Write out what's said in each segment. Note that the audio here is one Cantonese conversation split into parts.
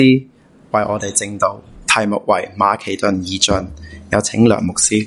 為我哋證道，題目為馬其頓異象，有請梁牧師。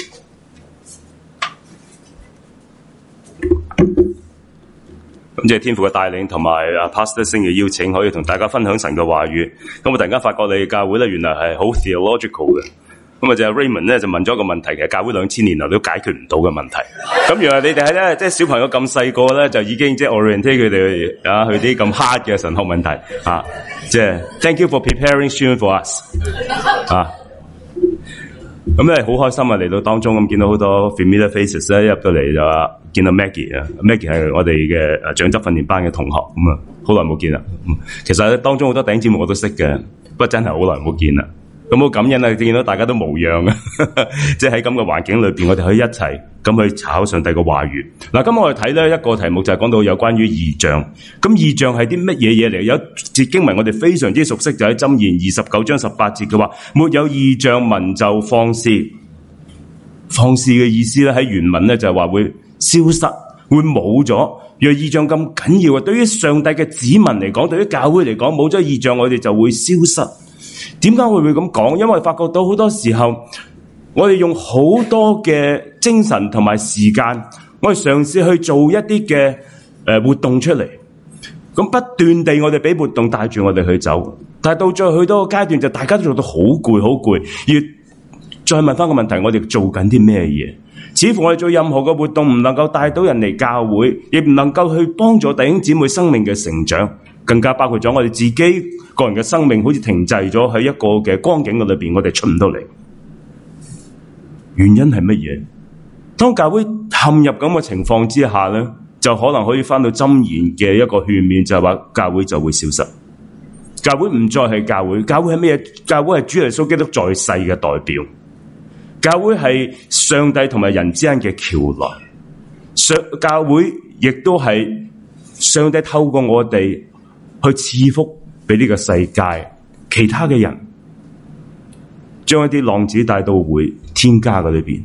咁即係天父嘅帶領同埋Pastor Sing 嘅邀請，可以同大家分享神嘅話語。咁我突然間發覺你嘅教會咧，原來係好 theological 嘅。咁就 Raymond 咧就問咗一個問題，其實教會2000年來都解決唔到嘅問題。咁原來你哋係咧，即係小朋友咁細個咧，就已經即係 orientate 佢哋去啲咁 hard 嘅神學問題啊！即係 Thank you for preparing students for us 啊！咁咧好開心啊！嚟到當中咁見到好多 familiar faces 咧，入到嚟就話見到 Maggie 啊 ，Maggie 係我哋嘅長執訓練班嘅同學，咁啊好耐冇見啦。其實當中好多弟兄姊妹我都識嘅，不過真係好耐冇見啦。咁好感恩啊！見到大家都無恙啊，即係喺咁嘅環境裏邊，我哋可以一齊咁去查考上帝嘅話語。嗱，今日我哋睇咧一個題目就係講到有關於異象。咁異象係啲乜嘢嘢嚟？有節經文我哋非常之熟悉，就喺箴言29章18節嘅話，沒有異象民就放肆。放肆嘅意思咧喺原文咧就係話會消失，會冇咗。若異象咁緊要啊，對於上帝嘅子民嚟講，對於教會嚟講，冇咗異象我哋就會消失。點解我會咁講？因為發覺到好多時候，我哋用好多嘅精神同埋時間，我哋嘗試去做一啲嘅活動出嚟。咁不斷地我哋俾活動帶住我哋去走，但係到最後去到個階段，就大家都做到好攰好攰。而再問翻個問題，我哋做緊啲咩嘢？似乎我哋做任何嘅活動唔能夠帶到人嚟教會，亦唔能夠去幫助弟兄姊妹生命嘅成長，更加包括咗我哋自己個人嘅生命好似停滯咗喺一個嘅光景嘅裏邊，我哋出唔到嚟。原因係乜嘢？當教會陷入咁嘅情況之下咧，就可能可以翻到箴言嘅一個勸勉，就係話教會就會消失。教會唔再係教會，教會係咩嘢？教會係主耶穌基督在世嘅代表。教會係上帝同埋人之間嘅橋樑。教會亦都係上帝透過我哋去賜福俾呢個世界其他嘅人，將一啲浪子帶到回天家嘅裏邊。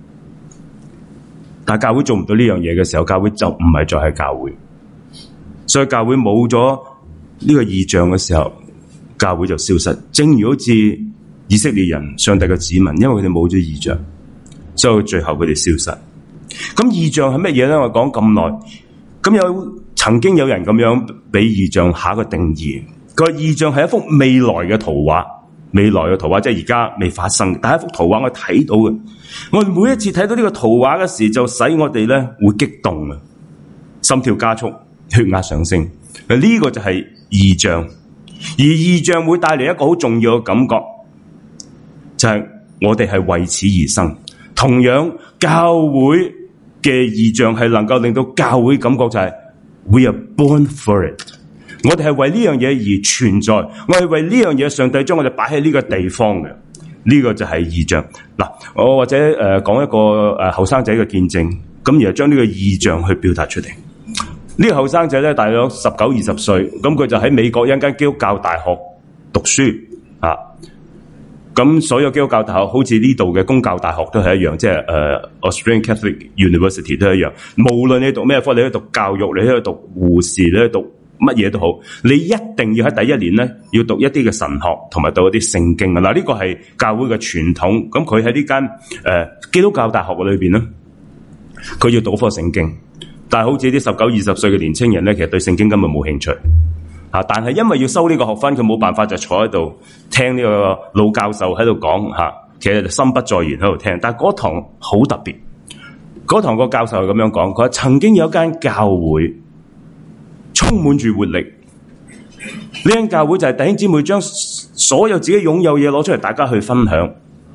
但教會做唔到呢樣嘢嘅時候，教會就唔係再係教會。所以教會冇咗呢個異象嘅時候，教會就消失。正如好似以色列人上帝嘅子民，因為佢哋冇咗異象，所以最後佢哋消失。咁異象係乜嘢咧？我講咁耐，咁曾經有人咁樣俾異象下一個定義，個異象係一幅未來嘅圖畫，未來嘅圖畫即係而家未發生，但係一幅圖畫我睇到嘅。我哋每一次睇到呢個圖畫嘅時，就使我哋咧會激動啊，心跳加速，血壓上升。呢個就係異象，而異象會帶嚟一個好重要嘅感覺，就係我哋係為此而生。同樣教會嘅異象係能夠令到教會感覺就係We are born for it。我哋係為呢樣嘢而存在，我係為呢樣嘢上帝將我哋擺喺呢個地方嘅，呢個就係異象。嗱，我或者講一個後生仔嘅見證，咁然後將呢個異象去表達出嚟。呢個後生仔咧大約19-20歲，咁佢就喺美國一間基督教大學讀書啊。咁所有基督教大學好似呢度嘅公教大學都係一樣，即係Australian Catholic University 都係一樣。無論你讀咩科，你去讀教育，你去讀護士，你去讀乜嘢都好，你一定要喺第一年咧要讀一啲嘅神學，同埋讀一啲聖經啊！嗱，呢個係教會嘅傳統。咁佢喺呢間基督教大學裏邊咧，佢要讀科聖經。但係好似啲19-20歲嘅年青人咧，其實對聖經根本冇興趣。但係因為要收呢個學分，佢冇辦法就坐喺度聽呢個老教授喺度講吓，其實就心不在焉喺度聽。但係嗰堂好特別，嗰堂個教授係咁樣講，佢話曾經有一間教會充滿住活力，呢間教會就係弟兄姊妹將所有自己擁有嘢攞出嚟，大家去分享。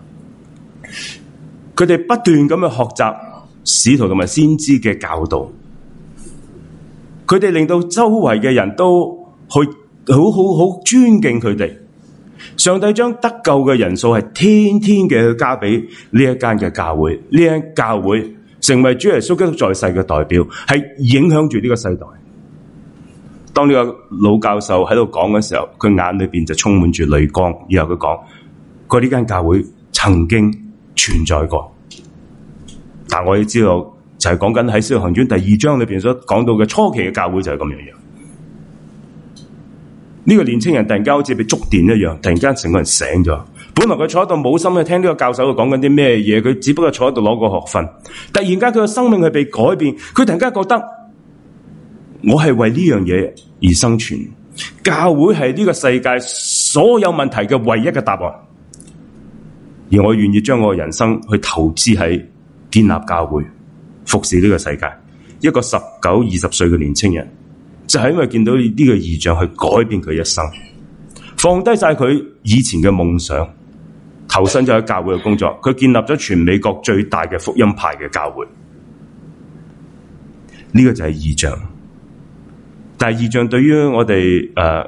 佢哋不斷咁去學習使徒同埋先知嘅教導，佢哋令到周圍嘅人都去好尊敬佢哋。上帝將得救嘅人數係天天嘅去加俾呢一間嘅教會，呢間教會成為主耶穌基督在世嘅代表，係影響住呢個世代。當呢個老教授喺度講嘅時候，佢眼裏邊就充滿住淚光。然後佢講，佢呢間教會曾經存在過，但我哋知道就係講緊喺《使徒行傳》第2章裏邊所講到嘅初期嘅教會就係咁樣樣。 呢個年青人突然間好似被觸電一樣，突然間成個人醒咗。本來佢坐喺度冇心去聽呢個教授佢講緊啲咩嘢，佢只不過坐喺度攞個學分。突然間佢嘅生命係被改變，佢突然間覺得我係為呢樣嘢而生存。教會係呢個世界所有問題嘅唯一嘅答案，而我願意將我嘅人生去投資喺建立教會、服侍呢個世界。一個19、20歲嘅年青人，就係因為見到呢個異象去改變佢一生，放低晒佢以前嘅夢想，投身咗喺教會嘅工作。佢建立咗全美國最大嘅福音派嘅教會。呢個就係異象。但係異象對於我哋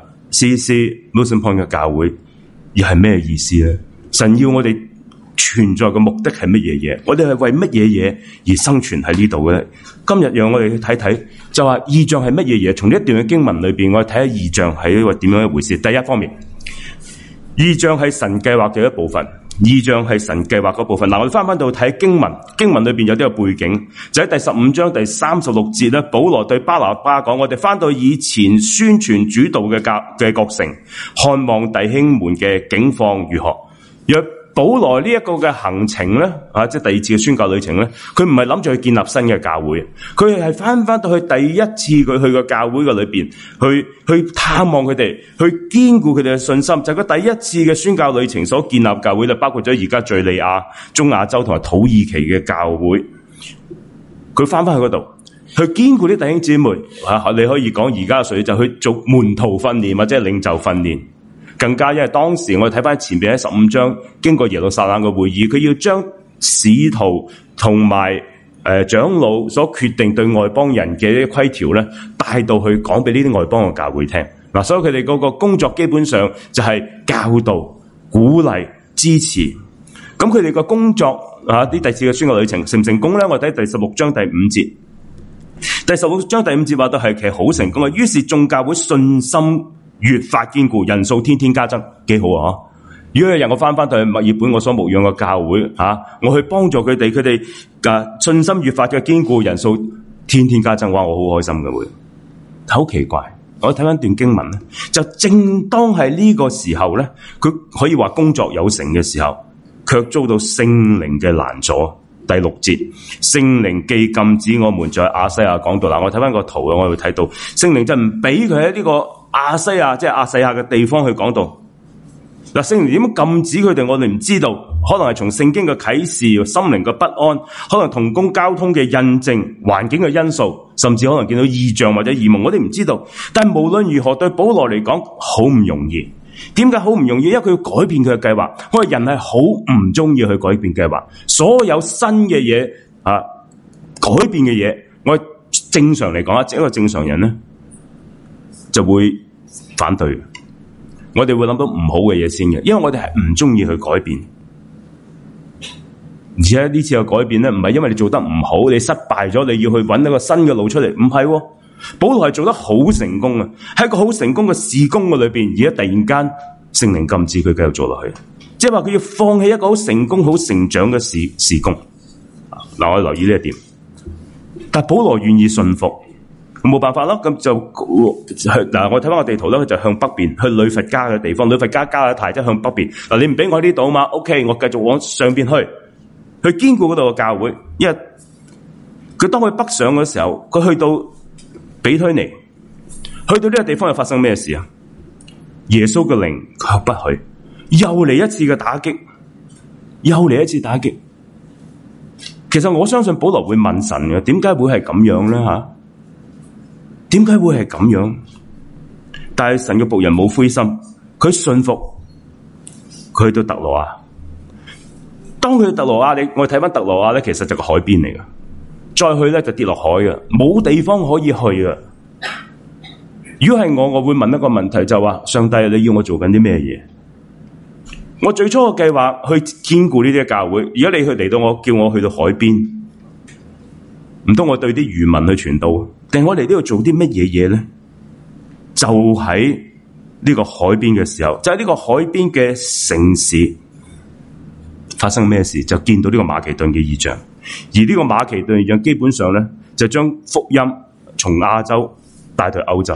CEC Wilson Point 嘅教會又係咩意思咧？神要我哋存在嘅目的係乜嘢嘢？我哋係為乜嘢嘢而生存喺呢度嘅咧？今日讓我哋去睇睇，就話異象係乜嘢嘢？從呢一段嘅經文裏邊，我哋睇下異象係一個點樣一回事。第一方面，異象係神計劃嘅一部分。異象係神計劃嗰部分。嗱，我哋翻到睇經文，經文裏邊有啲個背景，就喺第15章第36節咧，保羅對巴拿巴講：我哋翻到以前宣傳主道嘅各城，看望弟兄們嘅境況如何。若保羅呢一個嘅行程咧，即係第二次嘅宣教旅程咧，佢唔係諗住去建立新嘅教會，佢係翻到去第一次佢去個教會嘅裏邊，去探望佢哋，去堅固佢哋嘅信心，就係佢第一次嘅宣教旅程所建立教會，就包括咗而家敘利亞、中亞洲同埋土耳其嘅教會。佢翻去嗰度，去堅固啲弟兄姊妹。你可以講而家嘅水就去做門徒訓練或者係領袖訓練。更加因為當時我哋睇翻前邊喺15章，經過耶路撒冷嘅會議，佢要將使徒同埋長老所決定對外邦人嘅規條咧，帶到去講俾呢啲外邦嘅教會聽。嗱，所以佢哋嗰個工作基本上就係教導、鼓勵、支持。咁佢哋個工作啲第四個宣教旅程成唔成功咧？我睇第16章第5節。第16章第5節話到係其實好成功嘅，於是眾教會信心越發堅固，人數天天加增，幾好啊！如果有人我翻到去墨爾本我所牧養嘅教會我去幫助佢哋，佢哋信心越發嘅堅固，人數天天加增，哇！我好開心嘅會。好奇怪，我睇翻段經文咧，就正當係呢個時候咧，佢可以話工作有成嘅時候，卻遭到聖靈嘅攔阻。第6節，聖靈既禁止我們在亞西亞講道。嗱，我睇翻個圖我會睇到聖靈就唔俾佢喺呢個亞西亞，即係亞細亞嘅地方去講道。嗱，聖靈點樣禁止佢哋？我哋唔知道，可能係從聖經嘅啟示、心靈嘅不安，可能同工交通嘅印證、環境嘅因素，甚至可能見到異象或者異夢，我哋唔知道。但係無論如何，對保羅嚟講好唔容易。點解好唔容易？因為佢要改變佢嘅計劃。我哋人係好唔中意去改變計劃，所有新嘅嘢改變嘅嘢，我正常嚟講，一個正常人咧就會反對。我哋會諗到唔好嘅嘢先嘅，因為我哋係唔中意去改變。而且呢次嘅改變咧，唔係因為你做得唔好，你失敗咗，你要去揾一個新嘅路出嚟，唔係喎。保羅係做得好成功啊，喺一個好成功嘅事工嘅裏邊，而家突然間聖靈禁止佢繼續做落去，即係話佢要放棄一個好成功、好成長嘅事工。嗱，我留意呢一點，但保羅願意信服，冇辦法啦。咁就嗱，我睇翻個地圖咧，佢就向北邊去呂佛家嘅地方，呂佛家加拉太即係向北邊。嗱，你唔俾我喺呢度嘛 ？OK， 我繼續往上邊去堅固嗰度嘅教會。因為佢當佢北上嘅時候，佢去到比推尼，去到呢個地方又發生咩事啊？耶穌嘅靈卻不許，又嚟一次嘅打擊，又嚟一次打擊。其實我相信保羅會問神嘅，點解會係咁樣咧？點解會係咁樣？但係神嘅僕人冇灰心，佢信服，佢去到特羅亞。當佢去特羅亞，我睇翻特羅亞咧，其實就個海邊嚟噶。再去咧就跌落海嘅，冇地方可以去啊！如果係我會問一個問題，就話上帝，你要我做緊啲咩嘢？我最初嘅計劃去堅固呢啲教會，而家你去嚟到叫我去到海邊，唔通我對啲漁民去傳道？定我嚟呢度做啲乜嘢嘢咧？就喺呢個海邊嘅時候，就喺呢個海邊嘅城市發生咩事？就見到呢個馬其頓嘅異象。而呢個馬其頓異象基本上咧，就將福音從亞洲帶到歐洲。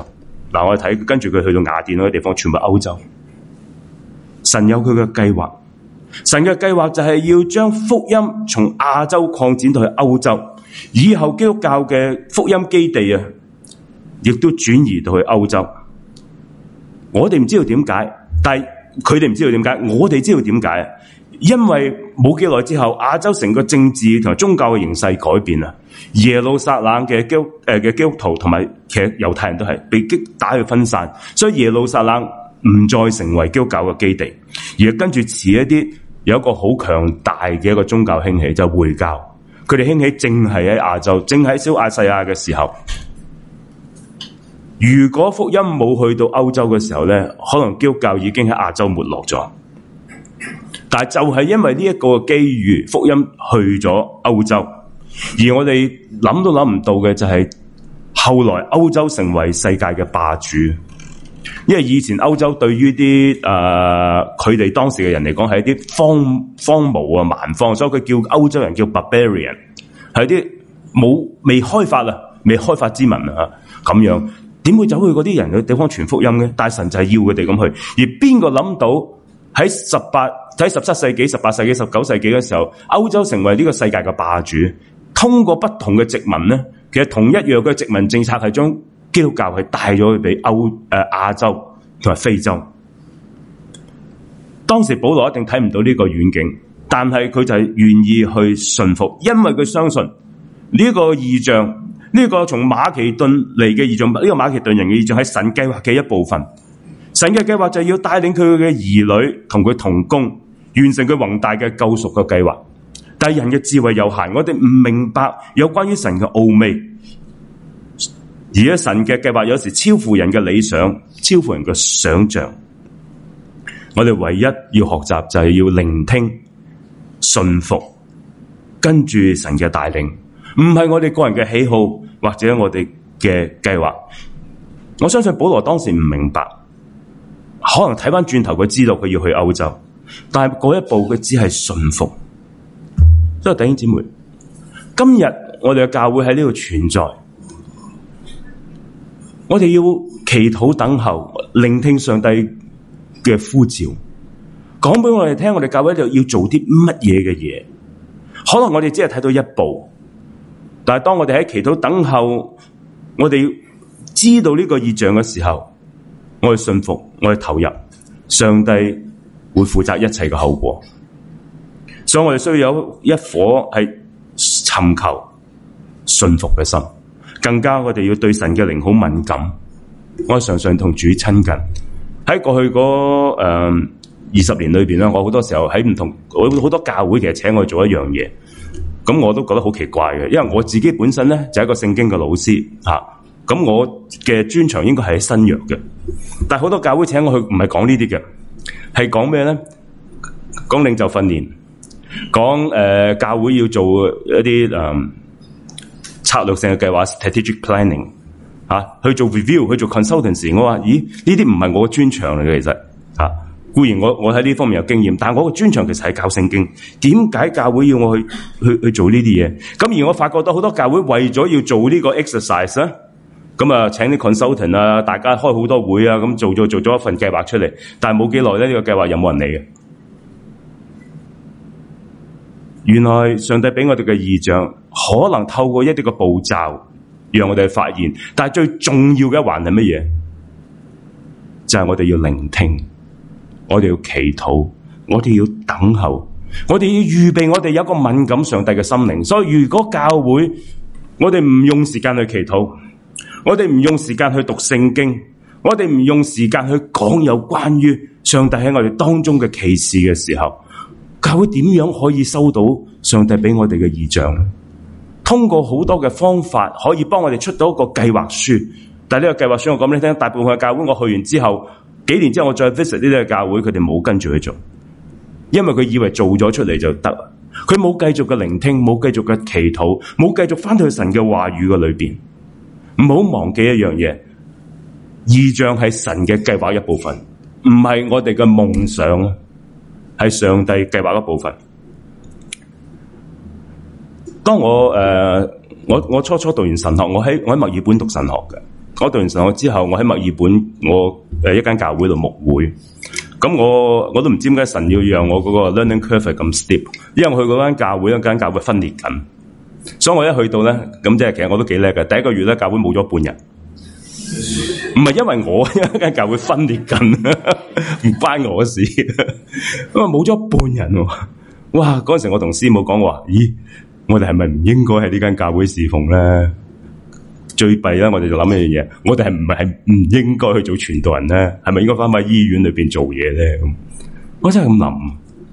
嗱，我哋睇跟住佢去到雅典嗰啲地方，全部歐洲。神有佢嘅計劃，神嘅計劃就係要將福音從亞洲擴展到去歐洲，以後基督教嘅福音基地啊，亦都轉移到去歐洲。我哋唔知道點解，但係佢哋唔知道點解，我哋知道點解。因為冇幾耐之後，亞洲成個政治同埋宗教嘅形勢改變啦。耶路撒冷嘅基督徒同埋其實猶太人都係被擊打去分散，所以耶路撒冷唔再成為基督教嘅基地，而跟住遲一啲有一個好強大嘅一個宗教興起，就係回教。佢哋興起正係喺亞洲，正喺小亞細亞嘅時候。如果福音冇去到歐洲嘅時候咧，可能基督教已經喺亞洲沒落咗。但係就係因為呢一個機遇，福音去咗歐洲，而我哋諗都諗唔到嘅就係後來歐洲成為世界嘅霸主。因為以前歐洲對於啲佢哋當時嘅人嚟講係一啲荒蕪啊蠻荒，所以佢叫歐洲人叫 barbarian， 係啲未開發之民啊咁樣。點會走去嗰啲人嘅地方傳福音嘅？大神就係要佢哋咁去。而邊個諗到喺17世紀、18世紀、19世紀嘅時候，歐洲成為呢個世界嘅霸主，通過不同嘅殖民咧，其實同一樣嘅殖民政策係將基督教係帶咗去俾亞洲同埋非洲。當時保羅一定睇唔到呢個遠景，但係佢就係願意去順服，因為佢相信呢個異象。呢個從馬其頓嚟嘅異象，呢個馬其頓人嘅異象係神計劃嘅一部分。神嘅計劃就係要帶領佢嘅兒女同佢同工，完成佢宏大嘅救贖嘅計劃。但係人嘅智慧有限，我哋唔明白有關於神嘅奧秘。而家神嘅計劃有時超乎人嘅理想，超乎人嘅想象。我哋唯一要學習就係要聆聽、順服，跟住神嘅帶領。唔係我哋個人嘅喜好或者我哋嘅計劃。我相信保羅當時唔明白，可能睇翻轉頭佢知道佢要去歐洲，但係嗰一步佢只係順服。所以弟兄姊妹，今日我哋嘅教會喺呢度存在，我哋要祈禱等候，聆聽上帝嘅呼召，講俾我哋聽，我哋教會喺度要做啲乜嘢嘅嘢。可能我哋只係睇到一步。但係當我哋喺祈禱等候，我哋知道呢個異象嘅時候，我哋信服，我哋投入，上帝會負責一切嘅後果。所以我哋需要有一顆係尋求信服嘅心，更加我哋要對神嘅靈好敏感。我常常同主親近。喺過去嗰20年裏邊咧，我好多時候喺唔同好多教會其實請我做一樣嘢。咁我都覺得好奇怪嘅，因為我自己本身咧就係一個聖經嘅老師嚇，咁我嘅專長應該係喺新約嘅，但係好多教會請我去唔係講呢啲嘅，係講咩咧？講領袖訓練，講教會要做一啲策略性嘅計劃 strategic planning 去做 review， 去做 consultancy。我話咦，呢啲唔係我嘅專長嚟嘅，其實固然我喺呢方面有經驗，但係我嘅專長其實係教聖經。點解教會要我去做呢啲嘢？咁而我發覺到好多教會為咗要做呢個 exercise 咧，咁啊請啲 consultant 啊，大家開好多會啊，咁做咗一份計劃出嚟，但係冇幾耐咧，呢個計劃有冇人理嘅？原來上帝俾我哋嘅異象，可能透過一啲嘅步驟，讓我哋發現。但係最重要嘅一環係乜嘢？就係我哋要聆聽。我哋要祈禱，我哋要等候，我哋要預備，我哋有一個敏感上帝嘅心靈。所以如果教會我哋唔用時間去祈禱，我哋唔用時間去讀聖經，我哋唔用時間去講有關於上帝喺我哋當中嘅啟示嘅時候，教會點樣可以收到上帝俾我哋嘅異象呢？通過好多嘅方法可以幫我哋出到一個計劃書，但係呢個計劃書我講俾你聽，大部分嘅教會我去完之後，幾年之後我再 visit 呢啲嘅教會，佢哋冇跟住去做，因為佢以為做咗出嚟就得，佢冇繼續嘅聆聽，冇繼續嘅祈禱，冇繼續翻到去神嘅話語嘅裏邊。唔好忘記一樣嘢，異象係神嘅計劃一部分，唔係我哋嘅夢想，係上帝計劃一部分。當我初初讀完神學，我喺墨爾本讀神學嘅， 我讀完神學之後，我喺墨爾本我一間教會度牧會。咁我都唔知點解神要讓我嗰個 learning curve 係咁 steep，因為我去嗰間教會分裂緊，所以我一去到咧，咁即係其實我都幾叻嘅。第一個月咧，教會冇咗半人，唔係因為我一間教會分裂緊，唔關我事，咁啊冇咗半人喎。哇！嗰陣時我同師母講話，咦，我哋係咪唔應該喺呢間教會侍奉咧？最弊啦，我哋就諗一樣嘢，我哋係唔應該去做傳道人咧？係咪應該翻返醫院裏邊做嘢咧？咁我真係咁諗。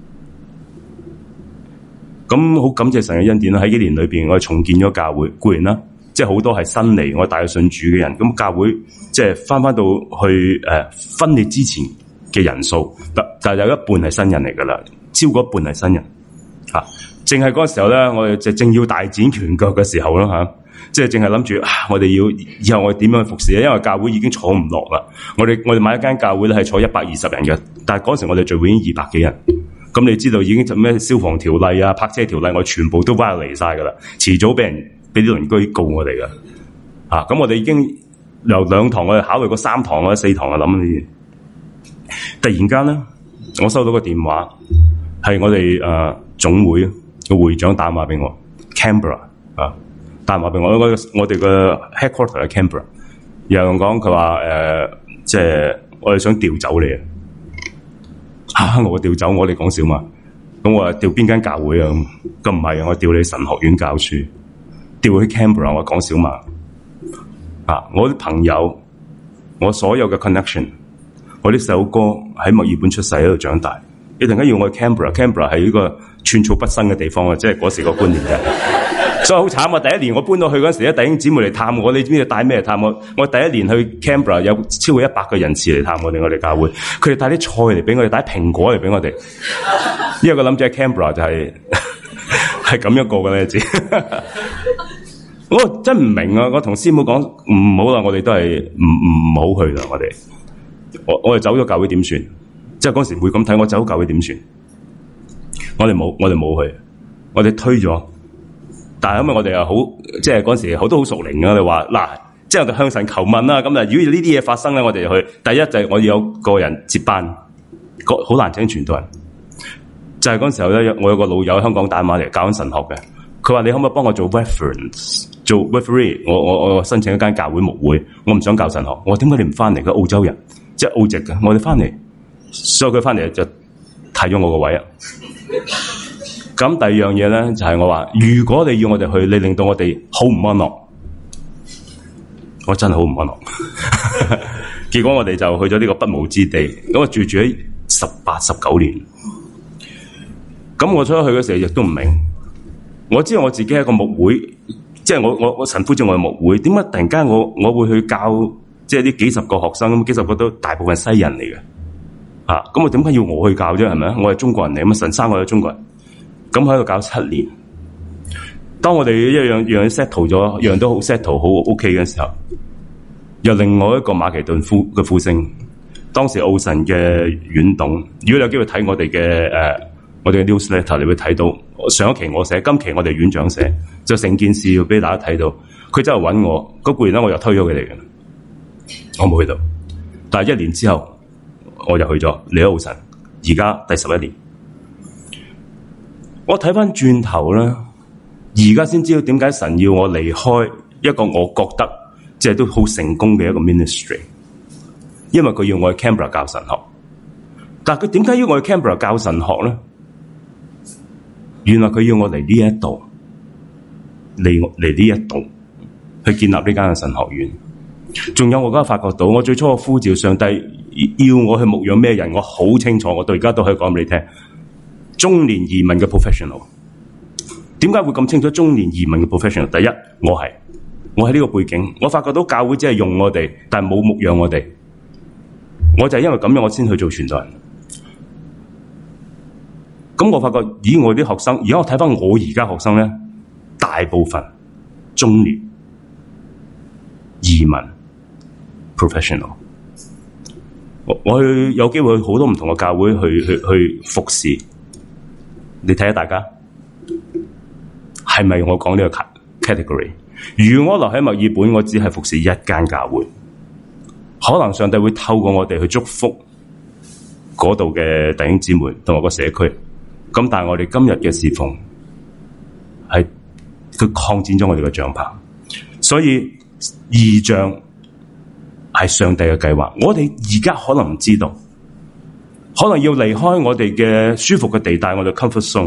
咁好感謝神嘅恩典啦！喺幾年裏邊，我哋重建咗教會，固然啦，即係好多係新嚟我帶佢信主嘅人。咁教會即係翻到去分裂之前嘅人數，但係有一半係新人嚟噶啦，超過一半係新人嚇。淨係嗰個時候咧，我哋就正要大展拳腳嘅時候啦嚇。即係淨係諗住，我哋要以後我哋點樣去服侍咧？因為教會已經坐唔落啦。我哋買一間教會咧係坐120人嘅，但係嗰時我哋聚會已經200幾人。咁你知道已經就咩消防條例啊、泊車條例，我全部都翻嚟晒噶啦。遲早俾啲鄰居告我哋噶。咁我哋已經由2堂我哋考慮過3堂或者4堂啊諗呢啲嘢。突然間咧，我收到個電話，係我哋總會嘅會長打電話俾我 ，Canberra 打電話俾我，我哋嘅 headquarter 喺 Canberra， 有人講佢話即係我哋想調走你我調走我哋講笑嘛？咁我話調邊間教會啊？咁唔係啊，我調你神學院教書，調去 Canberra 我講笑嘛？我啲朋友，我所有嘅 connection， 我啲細佬哥喺墨爾本出世喺度長大，你突然間要我去 Canberra 係呢個寸草不生嘅地方啊！即係嗰時個觀念啫。所以好慘啊！第一年我搬到去嗰時咧，弟兄姊妹嚟探我，你知唔知帶咩嚟探我？我第一年去 Canberra 有超過100個人次嚟探我哋教會，佢哋帶啲菜嚟俾我哋，帶蘋果嚟俾我哋。因為個諗住喺 Canberra 就係咁樣過嘅咧，你知。我真唔明啊！我同師母講唔好啦，我哋都係唔好去啦，我哋走咗教會點算？即係嗰時會咁睇，我走教會點算？我哋冇去，我哋推咗。但係因為我哋又好，即係嗰時好多好熟齡啊！你話嗱，即係我哋向神求問啦。咁啊，如果呢啲嘢發生咧，我哋就去。第一就係我要有個人接班，好難請傳道人。就係嗰時候咧，我有個老友喺香港打電話嚟教緊神學嘅，佢話你可唔可以幫我做 reference， 做 referee？ 我申請一間教會牧會，我唔想教神學。我話點解你唔翻嚟？佢澳洲人，即係澳籍嘅。我哋翻嚟，所以佢翻嚟就睇咗我個位啊。咁第二樣嘢咧，就係我話，如果你要我哋去，你令到我哋好唔安樂，我真係好唔安樂。結果我哋就去咗呢個不毛之地，咁我住喺18、19年。咁我出去嗰時候亦都唔明，我知道我自己係一個牧會，即係我神呼召我係牧會，點解突然間我會去教，即係啲幾十個學生，咁幾十個都大部分西人嚟嘅，咁我點解要我去教啫？係咪啊？我係中國人嚟，咁神生我係中國人。咁喺度搞7年，當我哋一樣 settle 咗，樣都好 settle 好 OK 嘅時候，又另外一個馬其頓嘅呼聲，當時奧神嘅院董，如果你有機會睇我哋嘅 newsletter， 你會睇到上一期我寫，今期我哋院長寫，就成件事要俾大家睇到，佢真係揾我，嗰固然咧我又推咗佢哋嘅，我冇去到，但係1年之後我就去咗嚟咗奧神，而家第11年。我睇翻轉頭啦，而家先知道點解神要我離開一個我覺得即係都好成功嘅一個 ministry， 因為佢要我去 Canberra 教神學。但係佢點解要我去 Canberra 教神學咧？原來佢要我嚟呢一度，嚟呢一度去建立呢間嘅神學院。仲有我而家發覺到，我最初嘅呼召上帝要我去牧養咩人，我好清楚，我到而家都可以講俾你聽。中年移民嘅 professional， 點解會咁清楚中年移民嘅 professional？ 第一，我喺呢個背景，我發覺到教會只係用我哋，但係冇牧養我哋。我就係因為咁樣，我先去做傳道人。咁我發覺，以我啲學生，而家我睇翻我而家學生咧，大部分中年移民 professional。我去有機會去好多唔同嘅教會去服侍。你睇下大家係咪我講呢個 category？ 如果我留喺墨爾本，我只係服侍一間教會， 可能上帝會透過我哋去祝福嗰度嘅弟兄姊妹同埋個社區。咁但係我哋今日嘅侍奉係佢擴展咗我哋嘅帳篷，所以異象係上帝嘅計劃。我哋而家可能唔知道，可能要離開我哋嘅舒服嘅地帶，我哋 comfort zone。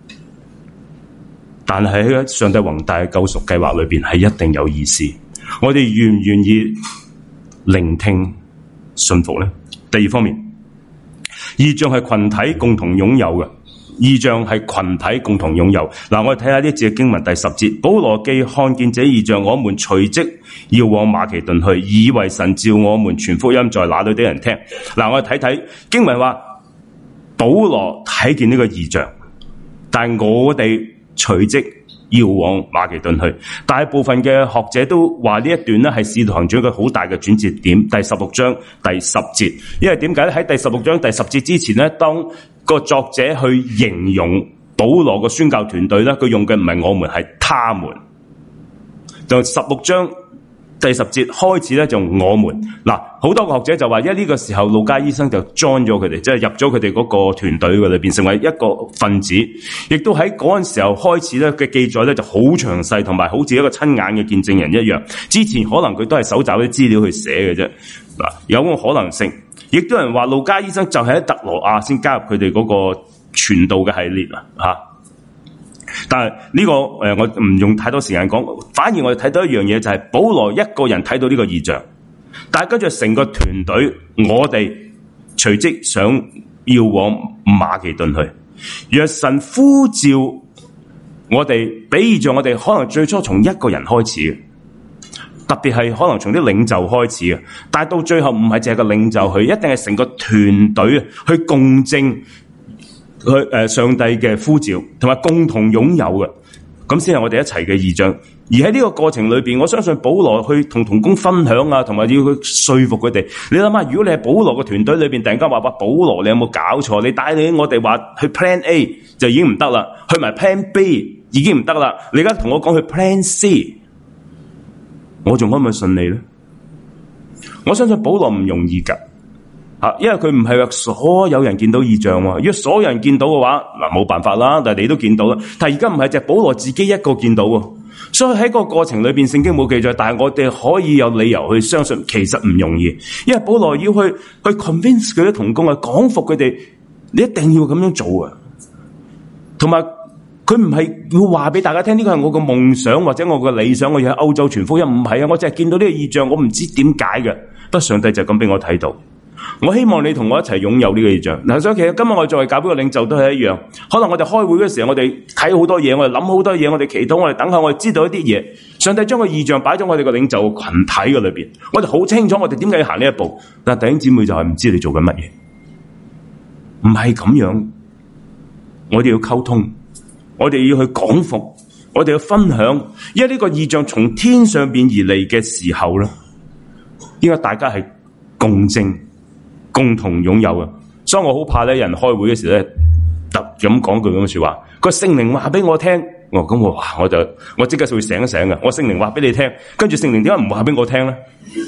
但係喺上帝宏大嘅救贖計劃裏邊係一定有意思。我哋願唔願意聆聽信服呢？第二方面，異象係群體共同擁有嘅。異象係群體共同擁有。嗱，我哋睇下呢節嘅經文第10節，保羅既看見這異象，我們隨即要往馬其頓去，以為神召我們傳福音在那裏的人聽。嗱，我哋睇睇經文話，保羅睇見呢個異象，但係我哋隨即要往馬其頓去。大部分嘅學者都話呢一段咧係使徒行傳一個好大嘅轉折點，第16章第10節。因為點解咧？喺第16章第10節之前咧，當個作者去形容保羅個宣教團隊咧，佢用嘅唔係我們，係他們。就16章第10節開始咧，就我們。嗱，好多個學者就話，因為呢個時候路加醫生就 join 咗佢哋，即係入咗佢哋嗰個團隊嘅裏邊，成為一個分子。亦都喺嗰陣時候開始咧嘅記載咧就好詳細，同埋好似一個親眼嘅見證人一樣。之前可能佢都係搜集啲資料去寫嘅啫。嗱，有個可能性。亦都有人話路加醫生就係喺特羅亞先加入佢哋嗰個傳道嘅系列啊。但係呢個我唔用太多時間講，反而我哋睇到一樣嘢，就係保羅一個人睇到呢個異象，但係跟住成個團隊，我哋隨即想要往馬其頓去。若神呼召我哋，俾異象我哋，可能最初從一個人開始嘅。特別係可能從啲領袖開始嘅，但係到最後唔係淨係個領袖去，一定係成個團隊去共證去上帝嘅呼召，同埋共同擁有嘅，咁先係我哋一齊嘅異象。而喺呢個過程裏邊，我相信保羅去同同工分享啊，同埋要去說服佢哋。你諗下，如果你係保羅嘅團隊裏邊，突然間話保羅，你有冇搞錯？你帶領我哋話去 Plan A 就已經唔得啦，去埋 Plan B 已經唔得啦，你而家同我講去 Plan C。我仲可唔可以信你咧？我相信保羅唔容易噶，因為佢唔係話所有人見到異象喎。如果所有人見到嘅話，嗱，冇辦法啦。但係你都見到啦。但係而家唔係，就係保羅自己一個見到喎。所以喺個過程裏邊，聖經冇記載，但係我哋可以有理由去相信，其實唔容易。因為保羅要去 convince 佢啲同工啊，講服佢哋，你一定要咁樣做啊。同埋，佢唔係要話俾大家聽，呢個係我個夢想或者我個理想，我要喺歐洲傳福音，唔係啊！我淨係見到呢個異象，我唔知點解嘅，不過上帝就咁俾我睇到。我希望你同我一齊擁有呢個異象。嗱，所以其實今日我作為教會嘅領袖都係一樣。可能我哋開會嘅時候，我哋睇好多嘢，我哋諗好多嘢，我哋祈禱，我哋等候，我哋知道一啲嘢。上帝將個異象擺咗我哋個領袖群體嘅裏邊，我哋好清楚我哋點解要行呢一步。但係弟兄姊妹就係唔知你做緊乜嘢，唔係咁樣。我哋要溝通。我哋要去講服，我哋要分享，因為呢個異象從天上邊而嚟嘅時候咧，應該大家係共證、共同擁有嘅。所以我好怕咧，人開會嘅時咧，突咁講句咁嘅說話。個聖靈話俾我聽，咁我即刻就會醒一醒嘅。我聖靈話俾你聽，跟住聖靈點解唔話俾我聽咧？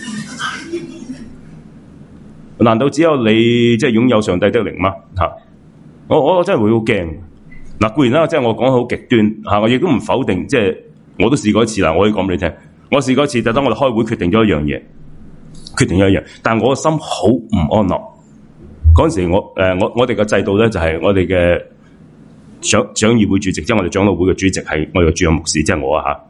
難道只有你即係擁有上帝的靈嗎？我真係會好驚。嗱，固然啦，即係我講好極端吓，我亦都唔否定，即係我都試過一次啦。我可以講俾你聽，我試過一次，就當我哋開會決定咗一樣嘢，但係我個心好唔安樂。嗰陣時我哋嘅制度咧就係我哋嘅長議會主席，即係我哋長老會嘅主席係我哋嘅主任牧師，即係我啊吓。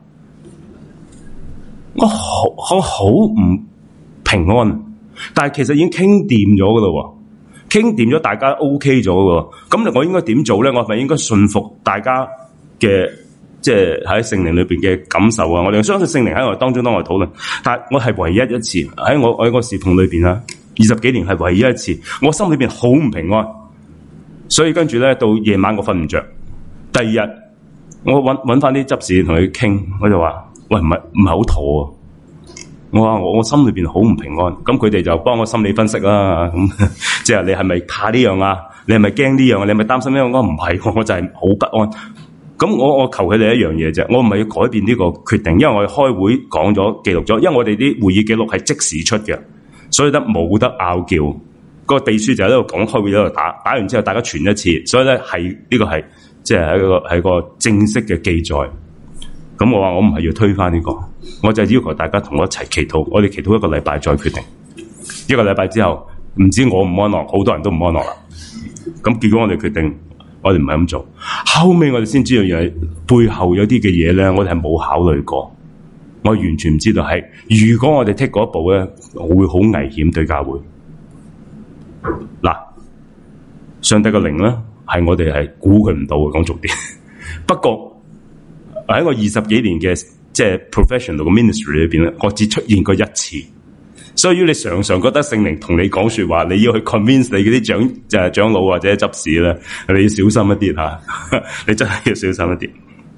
我好唔平安，但係其實已經傾掂咗噶啦。傾掂咗，大家 OK 咗喎。咁我應該點做咧？我係咪應該信服大家嘅，即係喺聖靈裏邊嘅感受啊？我哋相信聖靈喺我哋當中，當我哋討論。但係我係唯一一次喺我個侍奉裏邊啦，20幾年係唯一一次，我心裏邊好唔平安。所以跟住咧，到夜晚我瞓唔着。第二日我搵翻啲執事同佢傾，我就話：喂，唔係好妥啊！我話我心裏邊好唔平安，咁佢哋就幫我心理分析啦。咁即係你係咪怕呢樣啊？你係咪驚呢樣啊？你係咪擔心呢樣？我唔係，我就係好不安。咁我求佢哋一樣嘢啫，我唔係要改變呢個決定，因為我哋開會講咗記錄咗，因為我哋啲會議記錄係即時出嘅， 所以咧冇得拗撬。個秘書就喺度講開會喺度打完之後，大家傳一次，所以咧呢個係即係一個正式嘅記載。咁我話我唔係要推翻呢個，我就要求大家同我一齊祈禱，我哋祈禱1個禮拜再決定。1個禮拜之後，唔知我唔安樂，好多人都唔安樂啦。咁結果我哋決定，我哋唔係咁做。後尾我哋先知道，原來背後有啲嘅嘢咧，我哋係冇考慮過。我完全唔知道係，如果我哋剔嗰一步咧，會好危險對教會。嗱，上帝嘅靈咧，係我哋係估佢唔到嘅，講重點。不過喺我20幾年嘅即係 professional 嘅 ministry 裏邊咧，我只出現過一次。所以如果你常常覺得聖靈同你講說話，你要去 convince 你嗰啲長老或者執事咧，你要小心一啲吓，你真係要小心一啲。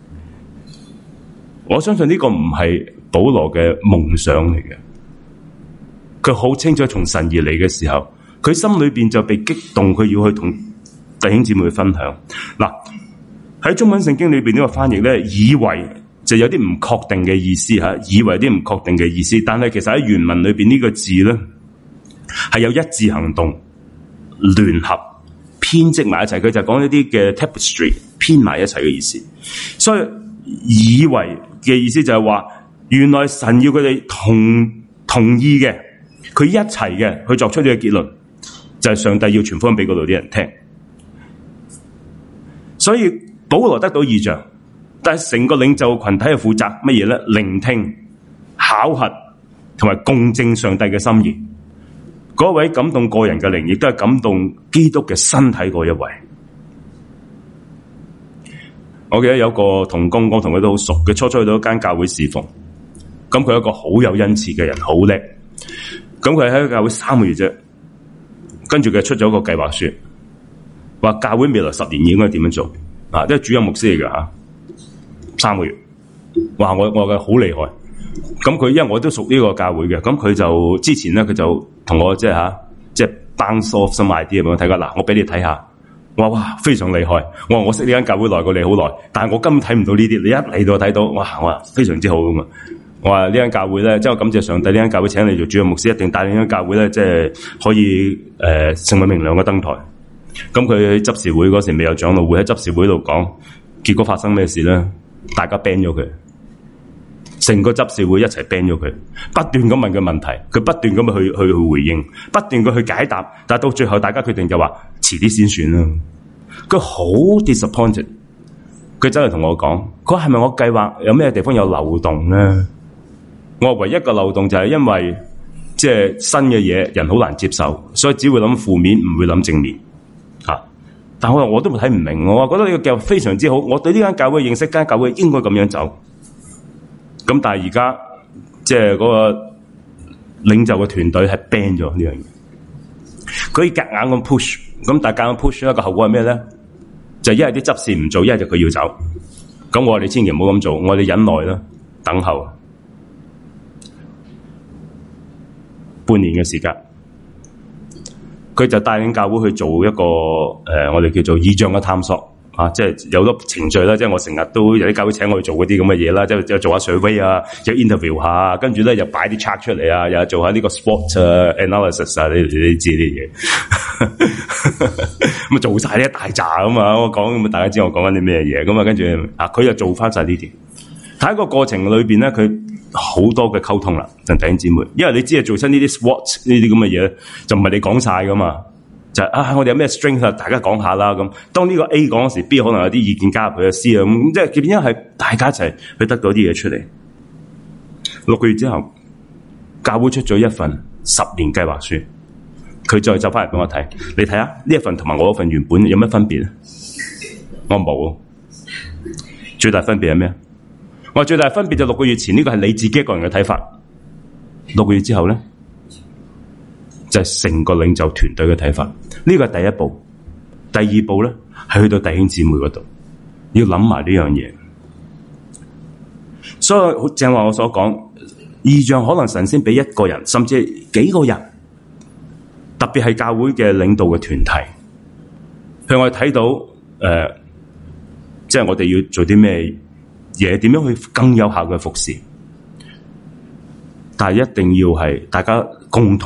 我相信呢個唔係保羅嘅夢想嚟嘅，佢好清楚從神而嚟嘅時候，佢心裏邊就被激動，佢要去同弟兄姊妹分享。嗱，喺中文聖經裏邊呢個翻譯咧，以為就有啲唔確定嘅意思吓，以為啲唔確定嘅意思，但係其實喺原文裏邊呢個字咧係有一致行動、聯合、編織埋一齊，佢就講一啲嘅 tapestry 編埋一齊嘅意思。所以以為嘅意思就係話，原來神要佢哋同意嘅，佢一齊嘅去作出呢個結論，就係上帝要傳福音俾嗰度啲人聽。所以保羅得到異象，但係成個領袖群體係負責乜嘢咧？聆聽、考核同埋共證上帝嘅心意。嗰位感動個人嘅靈，亦都係感動基督嘅身體嗰一位。我記得有個同工，我同佢都好熟，佢初去到一間教會侍奉，咁佢係一個好有恩賜嘅人，好叻。咁佢喺教會3個月啫，跟住佢出咗個計劃書，話教會未來10年應該點樣做啊？即係主任牧師嚟㗎吓，3個月，哇！我嘅好厲害。咁佢因為我都屬呢個教會嘅，咁佢就之前咧佢就同我即係 bounce off some idea 俾我睇下。嗱，我俾你睇下。我話哇，非常厲害！我識呢間教會耐過你好耐，但係我根本睇唔到呢啲，你一嚟到睇到，哇！我話非常之好咁啊！我話呢間教會咧，即係我感謝上帝，呢間教會請你做主任牧師，一定帶領呢間教會咧，即係可以成為明亮嘅燈台。咁佢喺執事會嗰時未有長老會，喺執事會度講，結果發生咩事咧？大家 ban 咗佢，成個執事會一齊 ban 咗佢，不斷咁問佢問題，佢不斷咁去回應，不斷咁去解答，但係到最後大家決定就話遲啲先算啦。佢好 disappointed， 佢走嚟同我講，佢話係咪我計劃有咩地方有漏洞咧？我話唯一嘅漏洞就係因為即係新嘅嘢人好難接受，所以只會諗負面，唔會諗正面吓。但我都睇唔明，我話覺得呢個計劃非常之好，我對呢間教會認識，間教會應該咁樣走。咁但係而家即係嗰個領袖嘅團隊係 ban 咗呢樣嘢，佢夾硬咁 push， 咁但係夾硬 push 一個後果係咩咧？就一係啲執事唔做，一係就佢要走。咁我哋千祈唔好咁做，我哋忍耐啦，等候半年嘅時間，佢就帶領教會去做一個我哋叫做異象嘅探索。即係有好多程序啦，即係我成日都有啲教會請我去做嗰啲咁嘅嘢啦，即係做下 survey 啊，有 interview 下，跟住咧又擺啲 chart 出嚟啊，又做下呢個 sport analysis 啊，你知呢啲嘢，咁做晒呢一大扎咁啊，我講咁大家知我講緊啲咩嘢，咁啊跟住佢又做翻晒呢啲，喺個過程裏邊咧，佢好多嘅溝通啦，同弟兄姊妹，因為你知係做親呢啲 sport 呢啲咁嘅嘢，就唔係你講晒噶嘛。就我哋有咩 strength 啊？大家講下啦咁。當呢個 A 講嗰時 ，B 可能有啲意見加入佢嘅 C 啊咁，即係變咗係大家一齊去得到啲嘢出嚟。6個月之後，教會出咗一份10年計劃書，佢再走翻嚟俾我睇。你睇下呢一份同埋我嗰份原本有咩分別？我冇。最大分別係咩？我話最大分別就6個月前呢個係你自己一個人嘅睇法。6個月之後咧，就係成個領袖團隊嘅睇法，呢個係第一步。第二步咧，係去到弟兄姊妹嗰度，要諗埋呢樣嘢。所以正話我所講，異象可能神先俾一個人，甚至係幾個人，特別係教會嘅領導嘅團體，向我哋睇到即係我哋要做啲咩嘢，點樣去更有效嘅服侍。但係一定要係大家共同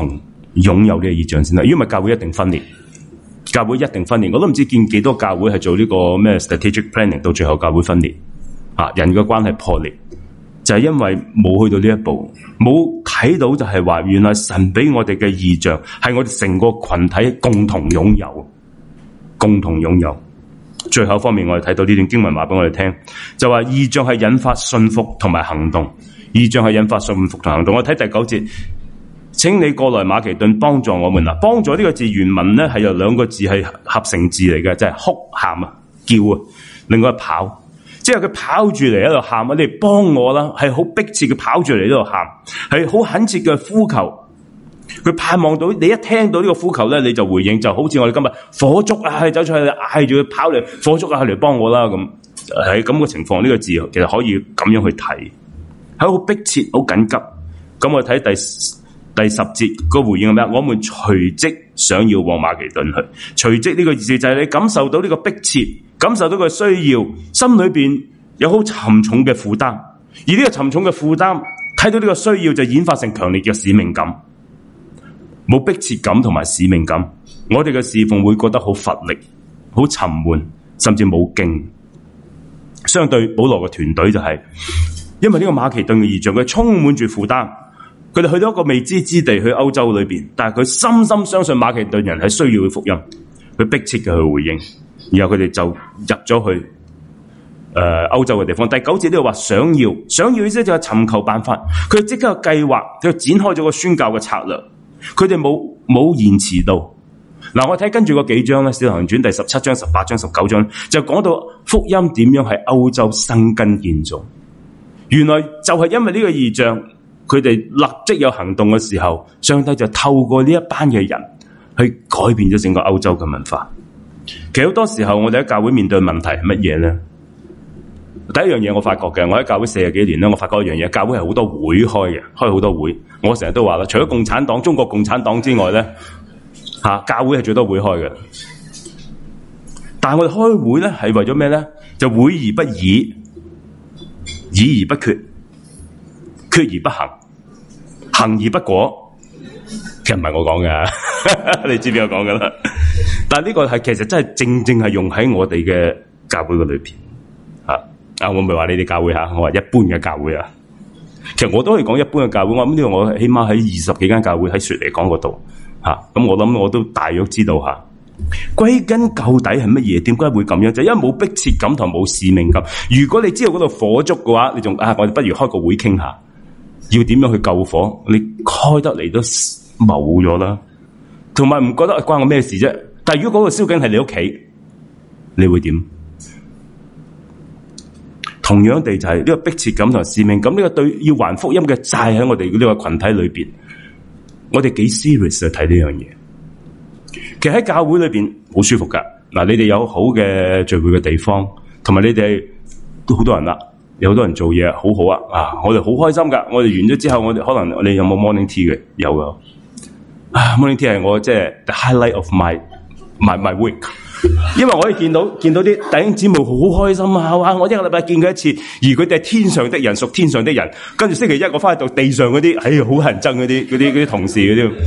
擁有呢個異象先得。如果唔係，教會一定分裂。教會一定分裂，我都唔知見幾多教會係做呢個咩 strategic planning， 到最後教會分裂，人嘅關係破裂，就係因為冇去到呢一步，冇睇到就係話，原來神俾我哋嘅異象係我哋成個群體共同擁有，共同擁有。最後一方面，我哋睇到呢段經文話俾我哋聽，就話異象係引發信服同埋行動，異象係引發信服同行動。我睇第9節。請你過來馬其頓幫助我們啦！幫助呢個字原文咧係有2個字係合成字嚟嘅，即係哭喊啊、叫啊，另外係跑，即係佢跑住嚟喺度喊啊！你哋幫我啦，係好迫切嘅跑住嚟喺度喊，係好懇切嘅呼求。佢盼望到你一聽到呢個呼求咧，你就回應，就好似我哋今日火燭啊，走出去嗌住佢跑嚟，火燭啊，嚟幫我啦咁。喺咁嘅情況，呢個字其實可以咁樣去睇，係好迫切、好緊急。咁我睇第10節個回應係咩？我們隨即想要往馬其頓去。隨即呢個意思就係你感受到呢個迫切，感受到個需要，心裏邊有好沉重嘅負擔。而呢個沉重嘅負擔，睇到呢個需要就演化成強烈嘅使命感。冇迫切感同埋使命感，我哋嘅侍奉會覺得好乏力、好沉悶，甚至冇勁。相對保羅嘅團隊就係，因為呢個馬其頓嘅異象，佢充滿住負擔。佢哋去到一個未知之地，去歐洲裏邊，但係佢深深相信馬其頓人係需要嘅福音，佢迫切嘅去回應，然後佢哋就入咗去歐洲嘅地方。第9節呢度話想要意思就係尋求辦法，佢即刻計劃，佢展開咗個宣教嘅策略，佢哋冇延遲到。嗱，我睇跟住個幾章咧，《使徒行傳》第17章、18章、19章就講到福音點樣喺歐洲生根建造。原來就係因為呢個異象。佢哋立即有行動嘅時候，上帝就透過呢一班嘅人去改變咗整個歐洲嘅文化。其實好多時候我哋喺教會面對問題係乜嘢咧？第一樣嘢我發覺嘅，我喺教會40幾年咧，我發覺一樣嘢，教會係好多會開好多會。我成日都話啦，除咗共產黨、中國共產黨之外咧，教會係最多會開嘅。但係我哋開會咧係為咗咩咧？就會而不議，議而不決，決而不行，行而不果。其實唔係我講嘅，你知邊個講噶啦？但係呢個係其實真係正係用喺我哋嘅教會嘅裏邊。我唔係話你哋教會我話一般嘅教會啊。其實我都可以講一般嘅教會。我諗呢個我起碼喺20幾間教會喺雪梨港嗰度咁我諗我都大約知道歸根究底係乜嘢？點解會咁樣？就因為冇迫切感同冇使命感。如果你知道嗰度火燭嘅話，你仲我哋不如開個會傾下，要點樣去救火？你開得嚟都冇咗啦，同埋唔覺得關我咩事啫？但係如果嗰個燒緊係你屋企，你會點？同樣地就係呢個迫切感同使命感，呢個對要還福音嘅債喺我哋呢個群體裏邊，我哋幾 serious 去睇呢樣嘢。其實喺教會裏邊好舒服噶，嗱，你哋有好嘅聚會嘅地方，同埋你哋都好多人啦，有好多人做嘢，好好啊！我哋好開心噶。我哋完咗之後，我哋可能我哋有冇 morning tea 嘅？有噶。morning tea 係我即係 the highlight of my week。因為我可以見到啲弟兄姊妹好開心啊！我一個禮拜見佢一次，而佢哋係天上的人，屬天上的人。跟住星期一我翻去到地上嗰啲，好乞人憎嗰啲同事嗰啲。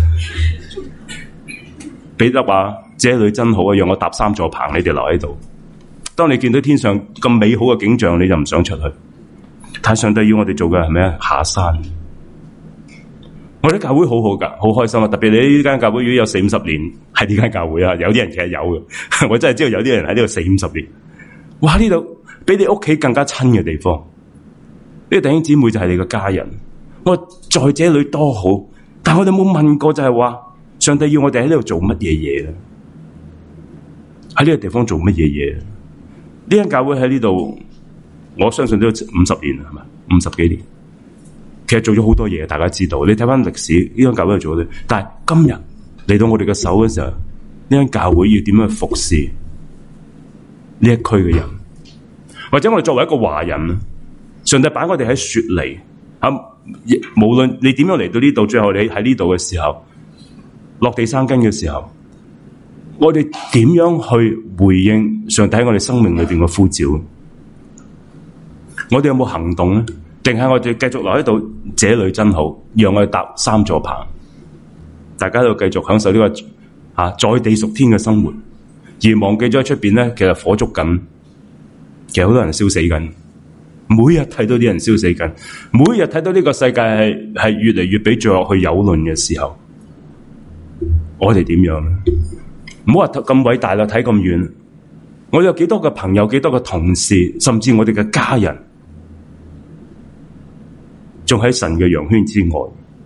彼得話：這裏真好啊，讓我搭3座棚，你哋留喺度。當你見到天上咁美好嘅景象，你就唔想出去。但上帝要我哋做嘅係咩啊？下山。我哋教會好好噶，好開心啊！特別你呢間教會如果有40-50年，係呢間教會啊，有啲人其實有嘅，我真係知道有啲人喺呢度40-50年。哇！呢度比你屋企更加親嘅地方，呢個弟兄姊妹就係你嘅家人。我在這裏多好，但我哋冇問過就係話，上帝要我哋喺呢度做乜嘢嘢咧？喺呢個地方做乜嘢嘢？呢間教會喺呢度，我相信都有50年係咪？50幾年。其實做咗好多嘢，大家知道。你睇翻歷史，呢間教會做咗，但係今日嚟到我哋嘅手嘅時候，呢間教會要點樣去服侍呢一區嘅人？或者我哋作為一個華人，上帝擺我哋喺雪梨無論你點樣嚟到呢度，最後你喺呢度嘅時候，落地生根嘅時候，我哋點樣去回應上帝喺我哋生命裏邊嘅呼召？我哋有冇行動咧？定係我哋繼續留喺度？這裏真好，讓我哋搭3座棚。 大家都繼續享受呢個在地屬天嘅生活，而忘記咗喺出邊咧，其實火燭緊，其實好多人燒死緊，每日睇到啲人燒死緊，每日睇到呢個世界係越嚟越俾罪惡去蹂躪嘅時候，我哋點樣咧？唔好話咁偉大啦，睇咁遠，我哋有幾多個朋友，幾多個同事，甚至我哋嘅家人，仲喺神嘅羊圈之外。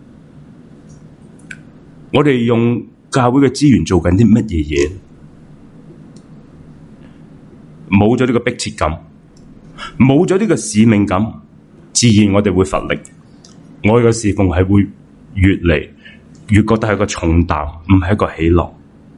我哋用教會嘅資源做緊啲乜嘢嘢？冇咗呢個迫切感，冇咗呢個使命感，自然我哋會乏力。我哋嘅侍奉係會越嚟越覺得係個重擔，唔係一個喜樂。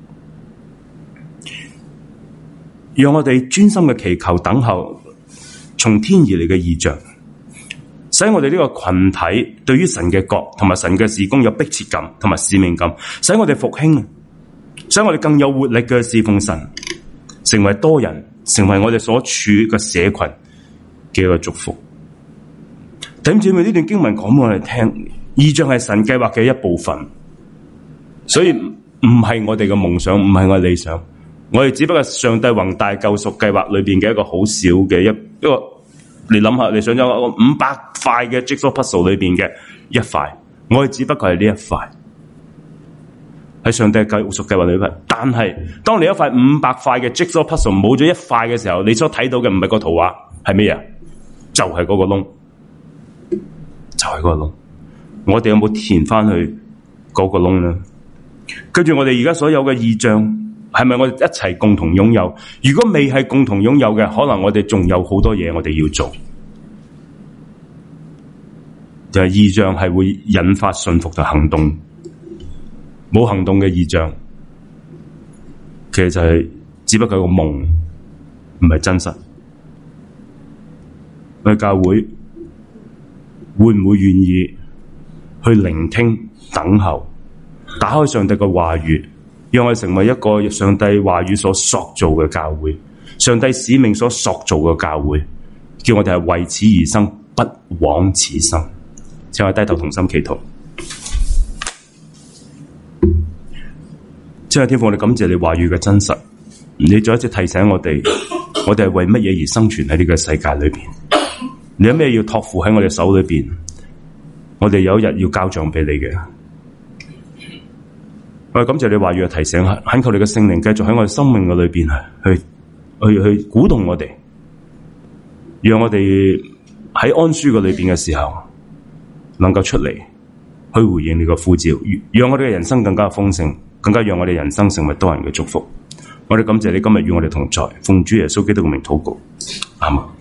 讓我哋專心嘅祈求，等候從天而嚟嘅異象，使我哋呢個群體對於神嘅國同埋神嘅事工有迫切感同埋使命感，使我哋復興，使我哋更有活力嘅侍奉神，成為多人，成為我哋所處嘅社群嘅一個祝福。弟兄姊妹，呢段經文講俾我哋聽，異象係神計劃嘅一部分，所以唔係我哋嘅夢想，唔係我哋理想，我哋只不過上帝宏大救贖計劃裏邊嘅一個好小嘅一個，你諗下，你想咗500塊嘅 Jigsaw Puzzle 裏邊嘅一塊，我哋只不過係呢一塊，喺上帝救贖計劃裏邊。但係當你一塊500塊嘅 Jigsaw Puzzle 冇咗一塊嘅時候，你所睇到嘅唔係個圖畫，係咩啊？就係嗰個窿，就係嗰個窿。我哋有冇填翻去嗰個窿咧？跟住我哋而家所有嘅異象，係咪我哋一齊共同擁有？如果未係共同擁有嘅，可能我哋仲有好多嘢我哋要做。就係異象係會引發信服同行動，冇行動嘅異象，其實就係只不過係個夢，唔係真實。我哋教會會唔會願意去聆聽、等候，打開上帝嘅話語，讓我哋成為一個上帝話語所塑造嘅教會，上帝使命所塑造嘅教會，叫我哋係為此而生，不枉此生。請我低頭同心祈禱。親愛的天父，我哋感謝你話語嘅真實，你再一次提醒我哋係為乜嘢而生存喺呢個世界裏邊？你有咩要託付喺我哋手裏邊？我哋有一日要交賬俾你嘅。我哋感謝你話語嘅提醒，懇求你嘅聖靈繼續喺我哋生命嘅裏邊去鼓動我哋，讓我哋喺安舒嘅裏邊嘅時候，能夠出嚟去回應你嘅呼召，讓我哋嘅人生更加豐盛，更加讓我哋人生成為多人嘅祝福。我哋感謝你今日與我哋同在，奉主耶穌基督嘅名禱告，阿們。